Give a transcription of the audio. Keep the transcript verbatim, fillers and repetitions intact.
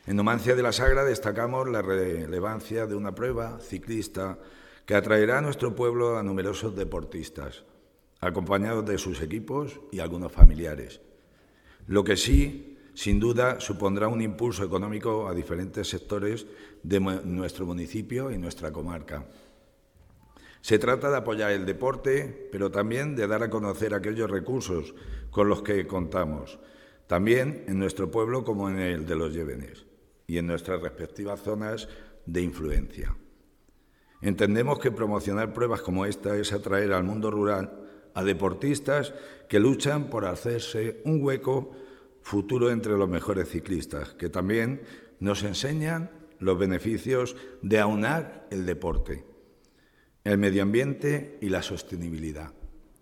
En Numancia de la Sagra destacamos la relevancia de una prueba ciclista que atraerá a nuestro pueblo a numerosos deportistas, acompañados de sus equipos y algunos familiares. Lo que sí, sin duda, supondrá un impulso económico a diferentes sectores de nuestro municipio y nuestra comarca. Se trata de apoyar el deporte, pero también de dar a conocer aquellos recursos con los que contamos, también en nuestro pueblo como en el de los Llévenes y en nuestras respectivas zonas de influencia. Entendemos que promocionar pruebas como esta es atraer al mundo rural a deportistas que luchan por hacerse un hueco futuro entre los mejores ciclistas, que también nos enseñan los beneficios de aunar el deporte, el medio ambiente y la sostenibilidad.